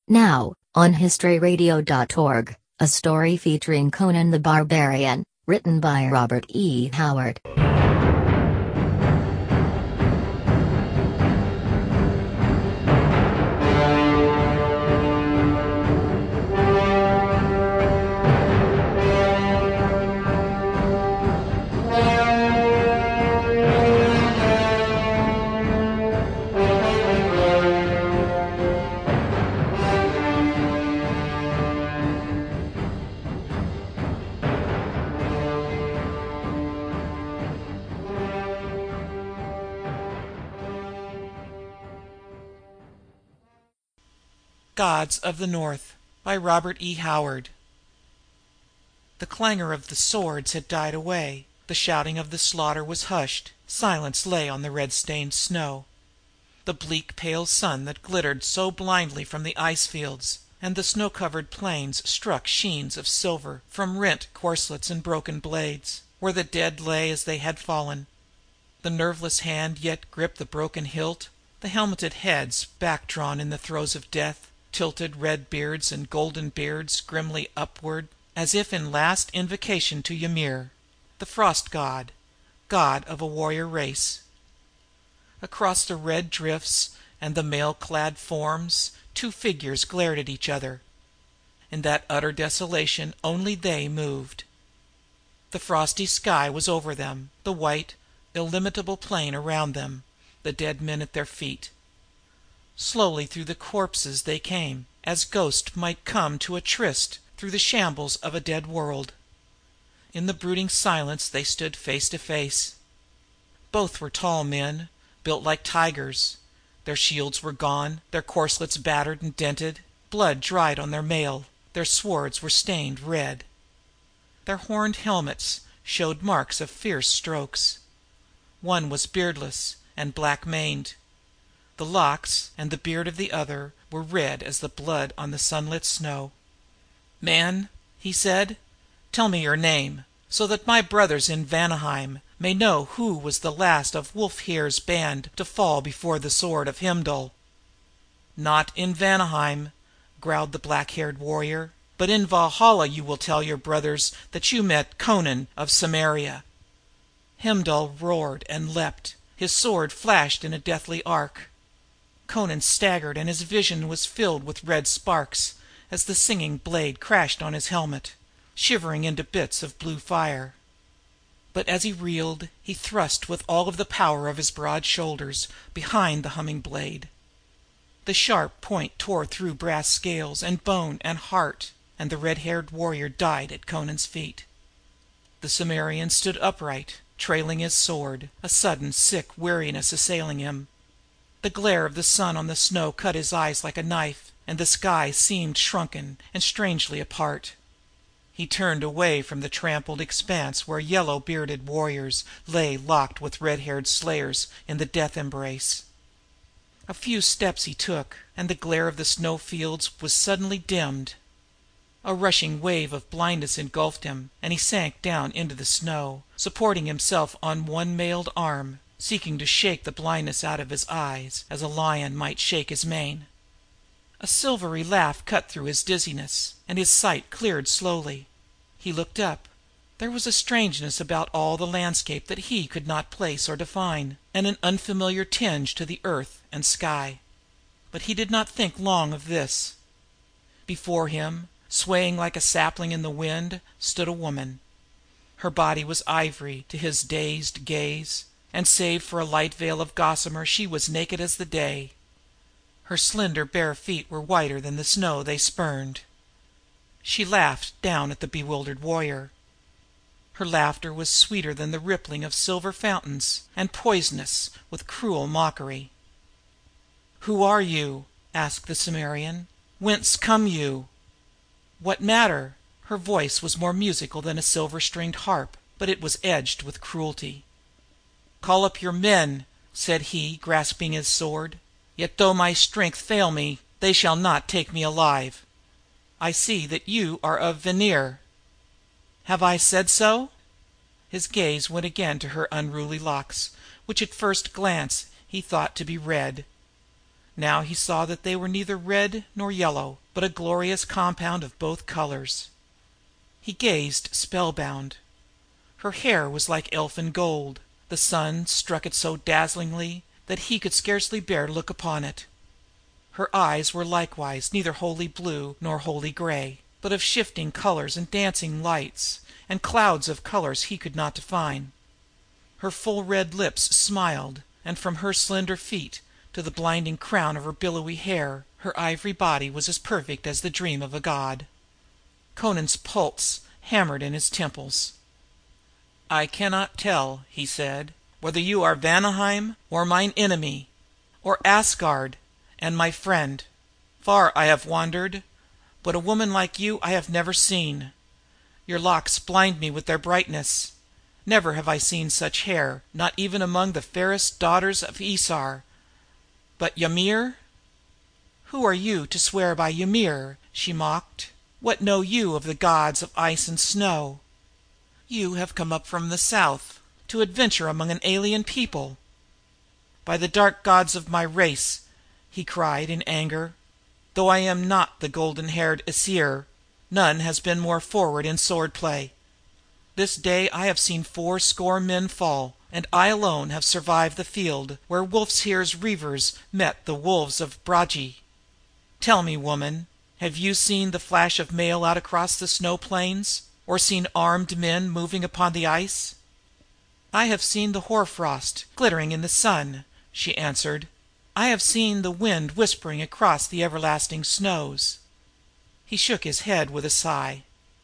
Now, on historyradio.org, a story featuring Conan the Barbarian, written by Robert E. Howard. Gods of the North by Robert E. Howard. The clangor of the swords had died away, the shouting of the slaughter was hushed, silence lay on the red-stained snow. The bleak pale sun that glittered so blindly from the ice fields and the snow-covered plains struck sheens of silver from rent corselets and broken blades, where the dead lay as they had fallen. The nerveless hand yet gripped the broken hilt, the helmeted heads back-drawn in the throes of death, tilted red beards and golden beards grimly upward, as if in last invocation to Ymir, the frost god, god of a warrior race. Across the red drifts and the mail-clad forms two figures glared at each other. In that utter desolation only they moved. The frosty sky was over them, the white, illimitable plain around them, the dead men at their feet. Slowly through the corpses they came, as ghosts might come to a tryst through the shambles of a dead world. In the brooding silence they stood face to face. Both were tall men, built like tigers. Their shields were gone, their corselets battered and dented, blood dried on their mail, their swords were stained red. Their horned helmets showed marks of fierce strokes. One was beardless and black-maned. The locks and the beard of the other were red as the blood on the sunlit snow. "Man," he said, "tell me your name, so that my brothers in Vanaheim may know who was the last of Wulfhere's band to fall before the sword of Heimdall." "Not in Vanaheim," growled the black-haired warrior, "but in Valhalla you will tell your brothers that you met Conan of Cimmeria." Heimdall roared and leapt, his sword flashed in a deathly arc. Conan staggered and his vision was filled with red sparks as the singing blade crashed on his helmet, shivering into bits of blue fire. But as he reeled he thrust with all of the power of his broad shoulders behind the humming blade. The sharp point tore through brass scales and bone and heart, and the red-haired warrior died at Conan's feet. The Cimmerian stood upright, trailing his sword, a sudden sick weariness assailing him. The glare of the sun on the snow cut his eyes like a knife, and the sky seemed shrunken and strangely apart. He turned away from the trampled expanse where yellow-bearded warriors lay locked with red-haired slayers in the death embrace. A few steps he took, and the glare of the snow fields was suddenly dimmed. A rushing wave of blindness engulfed him, and he sank down into the snow, supporting himself on one mailed arm, seeking to shake the blindness out of his eyes as a lion might shake his mane. A silvery laugh cut through his dizziness, and his sight cleared slowly. He looked up. There was a strangeness about all the landscape that he could not place or define, and an unfamiliar tinge to the earth and sky. But he did not think long of this. Before him, swaying like a sapling in the wind, stood a woman. Her body was ivory to his dazed gaze, and save for a light veil of gossamer she was naked as the day. Her slender bare feet were whiter than the snow they spurned. She laughed down at the bewildered warrior. Her laughter was sweeter than the rippling of silver fountains, and poisonous with cruel mockery. "Who are you?" asked the Cimmerian. "Whence come you?" "What matter?" Her voice was more musical than a silver-stringed harp, but it was edged with cruelty. "Call up your men," said he, grasping his sword. "Yet though my strength fail me, they shall not take me alive. I see that you are of Vanir." "Have I said so?" His gaze went again to her unruly locks, which at first glance he thought to be red. Now he saw that they were neither red nor yellow, but a glorious compound of both colors. He gazed spellbound. Her hair was like elfin gold. The sun struck it so dazzlingly that he could scarcely bear to look upon it. Her eyes were likewise neither wholly blue nor wholly gray, but of shifting colors and dancing lights, and clouds of colors he could not define. Her full red lips smiled, and from her slender feet to the blinding crown of her billowy hair, her ivory body was as perfect as the dream of a god. Conan's pulse hammered in his temples. "I cannot tell," he said, "whether you are Vanaheim, or mine enemy, or Asgard and my friend. Far I have wandered, but a woman like you I have never seen. Your locks blind me with their brightness. Never have I seen such hair, not even among the fairest daughters of Isar. But Ymir?" "Who are you to swear by Ymir?" she mocked. "What know you of the gods of ice and snow? You have come up from the south to adventure among an alien people." "By the dark gods of my race," he cried in anger, "though I am not the golden-haired Aesir, none has been more forward in sword play. This day I have seen 80 men fall, and I alone have survived the field where Wulfhere's reavers met the wolves of Bragi. Tell me, woman, have you seen the flash of mail out across the snow plains, or seen armed men moving upon the ice?" "I have seen the hoarfrost glittering in the sun," she answered. "I have seen the wind whispering across the everlasting snows." He shook his head with a sigh.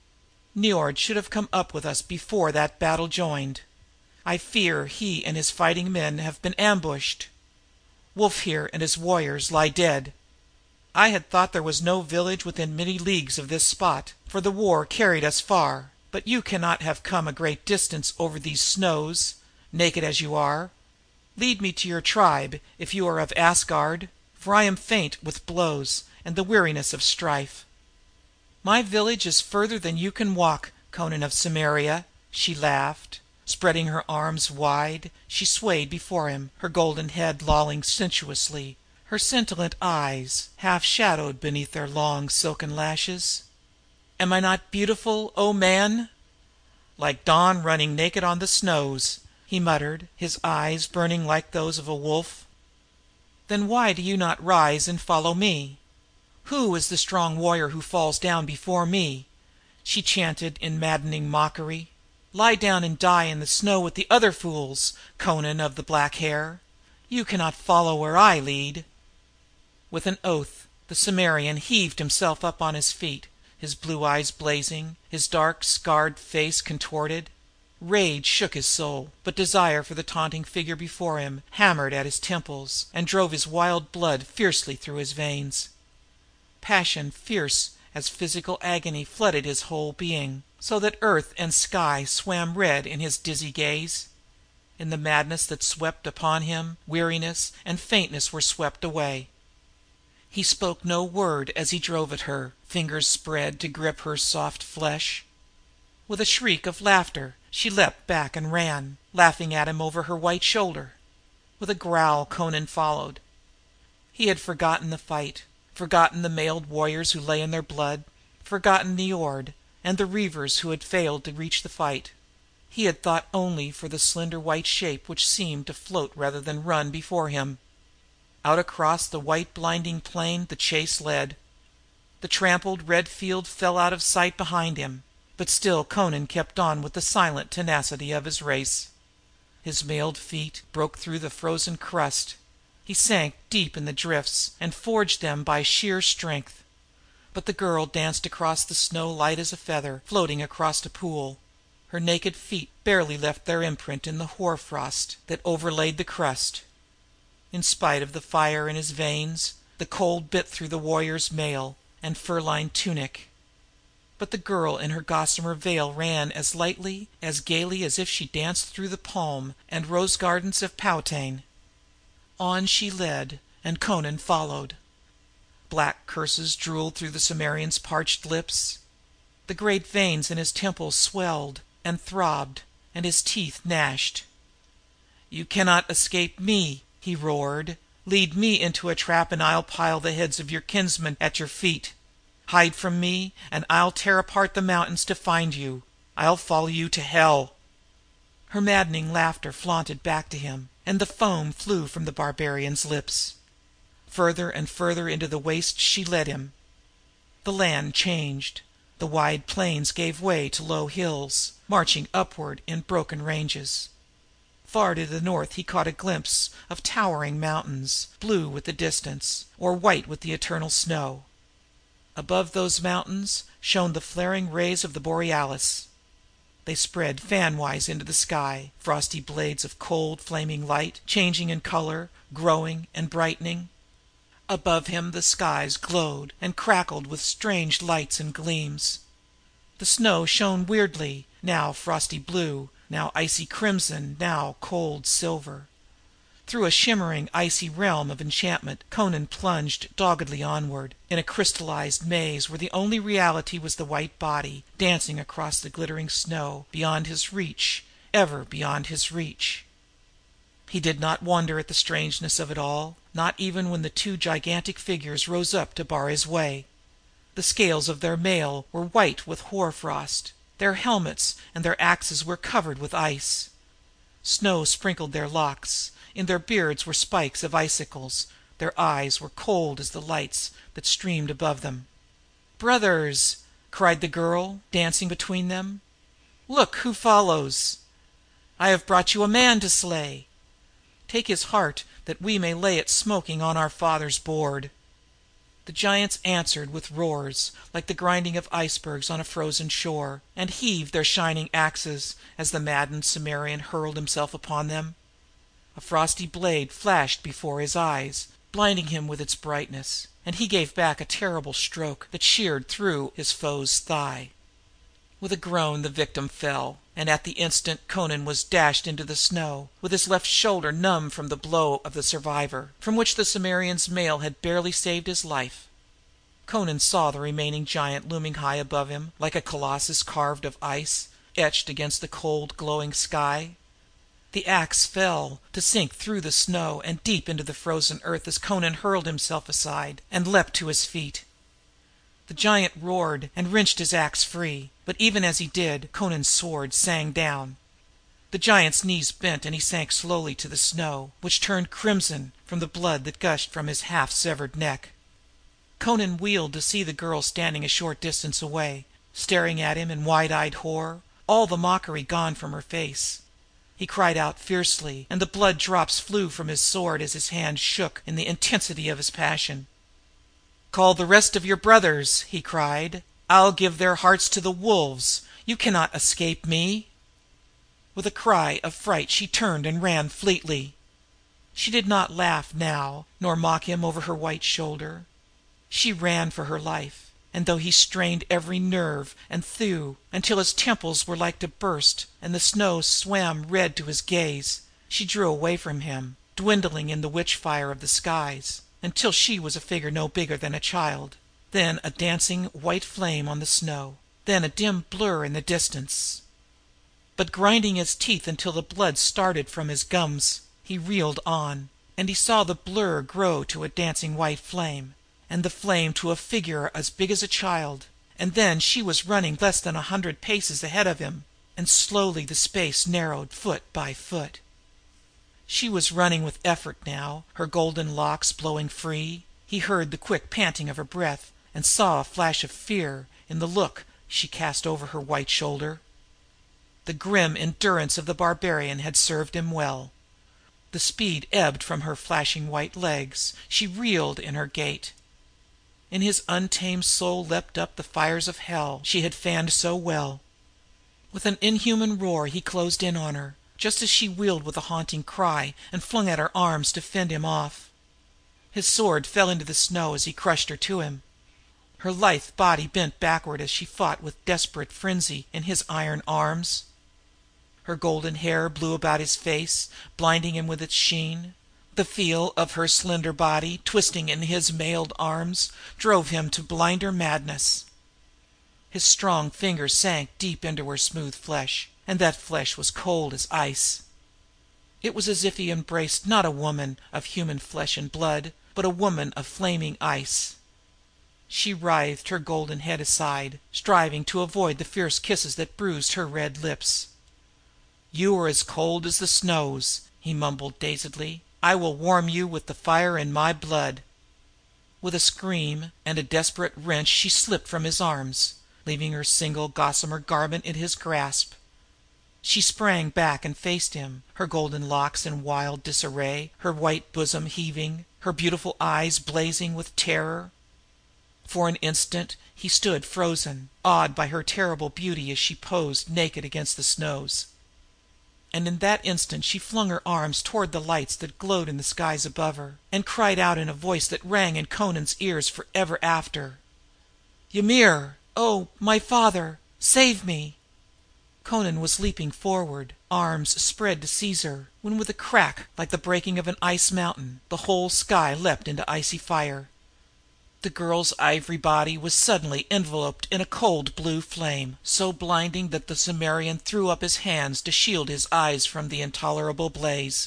"Niord should have come up with us before that battle joined. I fear he and his fighting men have been ambushed. Wulfhere and his warriors lie dead. I had thought there was no village within many leagues of this spot, for the war carried us far, but you cannot have come a great distance over these snows, naked as you are. Lead me to your tribe if you are of Asgard, for I am faint with blows and the weariness of strife." "My village is further than you can walk, Conan of Cimmeria," she laughed. Spreading her arms wide, she swayed before him, her golden head lolling sensuously, her scintillant eyes half shadowed beneath their long silken lashes. "Am I not beautiful, O man?" "Like dawn running naked on the snows," he muttered, his eyes burning like those of a wolf. "Then why do you not rise and follow me? Who is the strong warrior who falls down before me?" she chanted in maddening mockery. "Lie down and die in the snow with the other fools, Conan of the black hair. You cannot follow where I lead." With an oath the Cimmerian heaved himself up on his feet, his blue eyes blazing, his dark scarred face contorted. Rage shook his soul, but desire for the taunting figure before him hammered at his temples and drove his wild blood fiercely through his veins. Passion fierce as physical agony flooded his whole being, so that earth and sky swam red in his dizzy gaze. In the madness that swept upon him, weariness and faintness were swept away. He spoke no word as he drove at her, fingers spread to grip her soft flesh. With a shriek of laughter she leapt back and ran, laughing at him over her white shoulder. With a growl Conan followed. He had forgotten the fight, forgotten the mailed warriors who lay in their blood, forgotten Niord and the reavers who had failed to reach the fight. He had thought only for the slender white shape which seemed to float rather than run before him. Out across the white blinding plain the chase led. The trampled red field fell out of sight behind him, but still Conan kept on with the silent tenacity of his race. His mailed feet broke through the frozen crust. He sank deep in the drifts and forged them by sheer strength. But the girl danced across the snow light as a feather floating across a pool. Her naked feet barely left their imprint in the hoar frost that overlaid the crust. In spite of the fire in his veins, the cold bit through the warrior's mail and fur-lined tunic. But the girl in her gossamer veil ran as lightly, as gaily as if she danced through the palm and rose gardens of Powhatan. On she led, and Conan followed. Black curses drooled through the Cimmerian's parched lips. The great veins in his temples swelled and throbbed, and his teeth gnashed. "You cannot escape me," he roared, Lead me into a trap and I'll pile the heads of your kinsmen at your feet. Hide from me and I'll tear apart the mountains to find you. I'll follow you to hell." Her maddening laughter flaunted back to him, and the foam flew from the barbarian's lips. Further and further into the waste she led him. The land changed. The wide plains gave way to low hills, marching upward in broken ranges. Far to the north he caught a glimpse of towering mountains, blue with the distance, or white with the eternal snow. Above those mountains shone the flaring rays of the borealis. They spread fanwise into the sky, frosty blades of cold, flaming light, changing in color, growing and brightening. Above him the skies glowed and crackled with strange lights and gleams. The snow shone weirdly, now frosty blue, now icy crimson, now cold silver. Through a shimmering, icy realm of enchantment Amra plunged doggedly onward, in a crystallized maze where the only reality was the white body dancing across the glittering snow, beyond his reach, ever beyond his reach. He did not wonder at the strangeness of it all, not even when the two gigantic figures rose up to bar his way. The scales of their mail were white with hoar frost. Their helmets and their axes were covered with ice. Snow sprinkled their locks. In their beards were spikes of icicles. Their eyes were cold as the lights that streamed above them. "Brothers!" cried the girl, dancing between them. "Look who follows! I have brought you a man to slay. Take his heart that we may lay it smoking on our father's board." The giants answered with roars like the grinding of icebergs on a frozen shore, and heaved their shining axes as the maddened Cimmerian hurled himself upon them. A frosty blade flashed before his eyes, blinding him with its brightness, and he gave back a terrible stroke that sheared through his foe's thigh. With a groan the victim fell, and at the instant Amra was dashed into the snow, with his left shoulder numb from the blow of the survivor, from which the Cimmerian's mail had barely saved his life. Amra saw the remaining giant looming high above him, like a colossus carved of ice, etched against the cold, glowing sky. The axe fell, to sink through the snow and deep into the frozen earth as Amra hurled himself aside and leaped to his feet. The giant roared and wrenched his axe free, but even as he did, Amra's sword sang down. The giant's knees bent and he sank slowly to the snow, which turned crimson from the blood that gushed from his half-severed neck. Amra wheeled to see the girl standing a short distance away, staring at him in wide-eyed horror, all the mockery gone from her face. He cried out fiercely, and the blood drops flew from his sword as his hand shook in the intensity of his passion. "Call the rest of your brothers!" he cried. "I'll give their hearts to the wolves. You cannot escape me!" With a cry of fright she turned and ran fleetly. She did not laugh now, nor mock him over her white shoulder. She ran for her life, and though he strained every nerve and thew until his temples were like to burst and the snow swam red to his gaze, she drew away from him, dwindling in the witch fire of the skies, until she was a figure no bigger than a child, then a dancing white flame on the snow, then a dim blur in the distance. But grinding his teeth until the blood started from his gums, he reeled on, and he saw the blur grow to a dancing white flame, and the flame to a figure as big as a child, and then she was running less than 100 paces ahead of him, and slowly the space narrowed foot by foot. She was running with effort now, her golden locks blowing free. He heard the quick panting of her breath, and saw a flash of fear in the look she cast over her white shoulder. The grim endurance of the barbarian had served him well. The speed ebbed from her flashing white legs. She reeled in her gait. In his untamed soul leapt up the fires of hell she had fanned so well. With an inhuman roar he closed in on her, just as she wheeled with a haunting cry and flung out her arms to fend him off. His sword fell into the snow as he crushed her to him. Her lithe body bent backward as she fought with desperate frenzy in his iron arms. Her golden hair blew about his face, blinding him with its sheen. The feel of her slender body twisting in his mailed arms drove him to blinder madness. His strong fingers sank deep into her smooth flesh, and that flesh was cold as ice. It was as if he embraced not a woman of human flesh and blood, but a woman of flaming ice. She writhed her golden head aside, striving to avoid the fierce kisses that bruised her red lips. "You are as cold as the snows," he mumbled dazedly. "I will warm you with the fire in my blood." With a scream and a desperate wrench she slipped from his arms, leaving her single gossamer garment in his grasp. She sprang back and faced him, her golden locks in wild disarray, her white bosom heaving, her beautiful eyes blazing with terror. For an instant he stood frozen, awed by her terrible beauty as she posed naked against the snows. And in that instant she flung her arms toward the lights that glowed in the skies above her, and cried out in a voice that rang in Conan's ears forever after: "Ymir! Oh, my father! Save me!" Conan was leaping forward, arms spread to seize her, when with a crack like the breaking of an ice mountain, the whole sky leapt into icy fire. The girl's ivory body was suddenly enveloped in a cold blue flame, so blinding that the Cimmerian threw up his hands to shield his eyes from the intolerable blaze.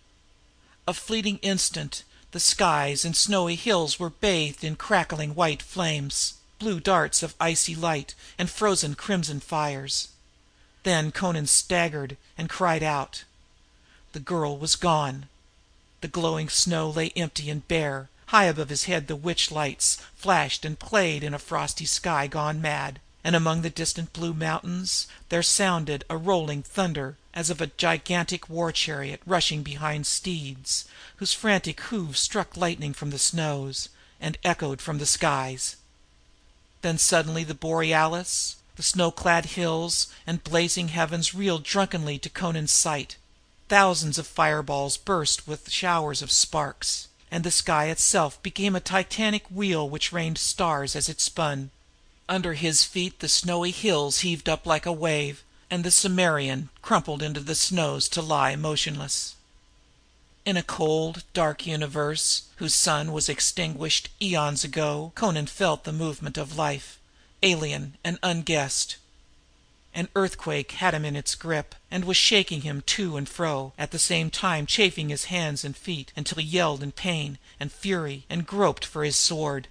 A fleeting instant the skies and snowy hills were bathed in crackling white flames, blue darts of icy light and frozen crimson fires. Then Conan staggered and cried out. The girl was gone. The glowing snow lay empty and bare. High above his head the witch lights flashed and played in a frosty sky gone mad, and among the distant blue mountains there sounded a rolling thunder as of a gigantic war chariot rushing behind steeds, whose frantic hoofs struck lightning from the snows and echoed from the skies. Then suddenly the borealis, the snow-clad hills and blazing heavens reeled drunkenly to Conan's sight. Thousands of fireballs burst with showers of sparks, and the sky itself became a titanic wheel which rained stars as it spun. Under his feet the snowy hills heaved up like a wave, and the Cimmerian crumpled into the snows to lie motionless. In a cold, dark universe, whose sun was extinguished eons ago, Conan felt the movement of life, alien and unguessed. An earthquake had him in its grip, and was shaking him to and fro, at the same time chafing his hands and feet until he yelled in pain and fury and groped for his sword.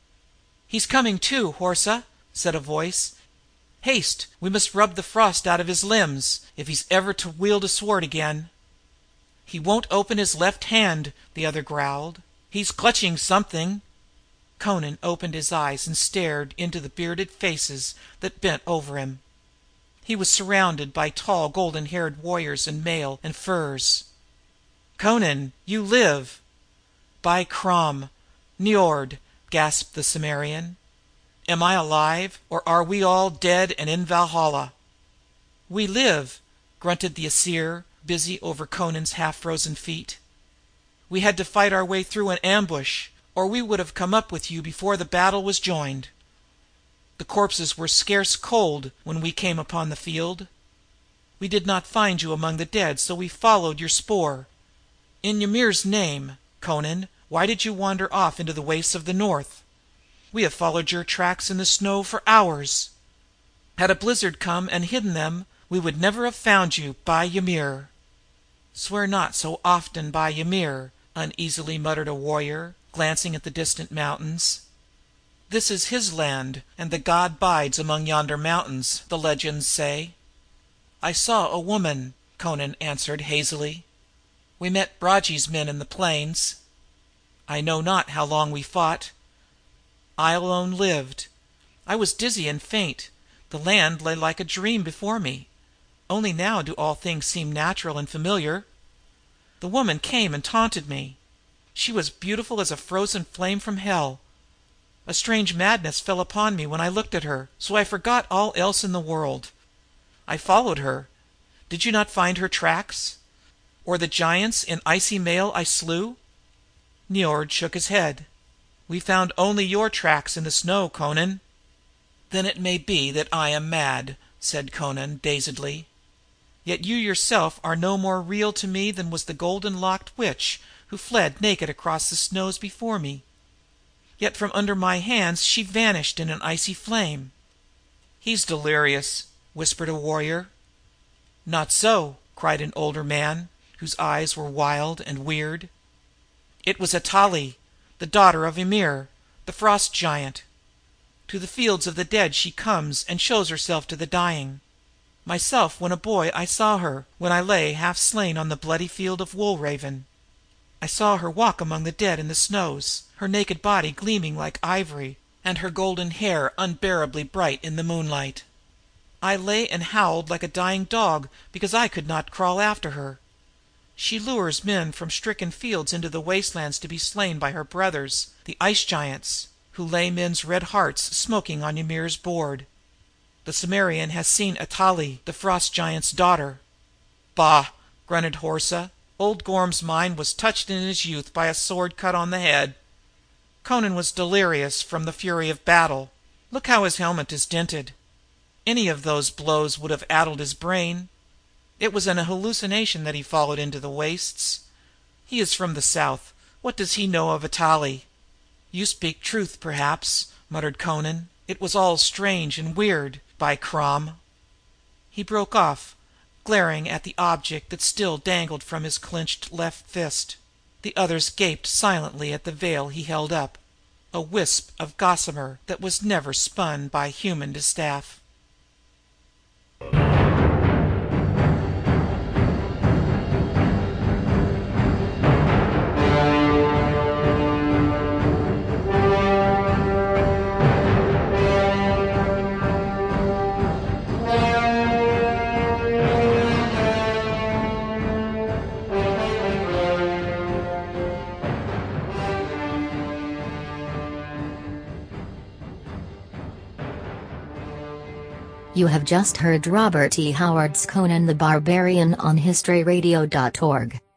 "He's coming to, Horsa," said a voice. "Haste! We must rub the frost out of his limbs, if he's ever to wield a sword again." "He won't open his left hand," the other growled. "He's clutching something." Conan opened his eyes and stared into the bearded faces that bent over him. He was surrounded by tall, golden-haired warriors in mail and furs. "Conan, you live!" "By Crom! Niord!" gasped the Cimmerian. "Am I alive, or are we all dead and in Valhalla?" "We live," grunted the Aesir, busy over Conan's half-frozen feet. "We had to fight our way through an ambush, or we would have come up with you before the battle was joined. The corpses were scarce cold when we came upon the field. We did not find you among the dead, so we followed your spoor. In Ymir's name, Conan, why did you wander off into the wastes of the north? We have followed your tracks in the snow for hours. Had a blizzard come and hidden them, we would never have found you, by Ymir." "Swear not so often by Ymir," uneasily muttered a warrior, glancing at the distant mountains. "This is his land, and the god bides among yonder mountains, the legends say." "I saw a woman," Conan answered hazily. "We met Bragi's men in the plains. I know not how long we fought. I alone lived. I was dizzy and faint. The land lay like a dream before me. Only now do all things seem natural and familiar. The woman came and taunted me. She was beautiful as a frozen flame from hell. A strange madness fell upon me when I looked at her, so I forgot all else in the world. I followed her. Did you not find her tracks? Or the giants in icy mail I slew?" Niord shook his head. "We found only your tracks in the snow, Conan." "Then it may be that I am mad," said Conan dazedly. "Yet you yourself are no more real to me than was the golden-locked witch who fled naked across the snows before me. Yet from under my hands she vanished in an icy flame." "He's delirious," whispered a warrior. "Not so," cried an older man, whose eyes were wild and weird. It was Atali, the daughter of Ymir, the frost giant. To the fields of the dead she comes and shows herself to the dying. Myself, when a boy, I saw her, when I lay half slain on the bloody field of Woolraven. I saw her walk among the dead in the snows, her naked body gleaming like ivory, and her golden hair unbearably bright in the moonlight. I lay and howled like a dying dog because I could not crawl after her. She lures men from stricken fields into the wastelands to be slain by her brothers, the ice giants, who lay men's red hearts smoking on Ymir's board. The Cimmerian has seen Atali, the frost giant's daughter." "Bah!" grunted Horsa. "Old Gorm's mind was touched in his youth by a sword cut on the head. Conan was delirious from the fury of battle. Look how his helmet is dinted. Any of those blows would have addled his brain. It was an hallucination that he followed into the wastes. He is from the south. What does he know of Atali?" "You speak truth, perhaps," muttered Conan. "It was all strange and weird, by Crom." He broke off, glaring at the object that still dangled from his clenched left fist. The others gaped silently at the veil he held up, a wisp of gossamer that was never spun by human distaff. You have just heard Robert E. Howard's Conan the Barbarian on HistoryRadio.org.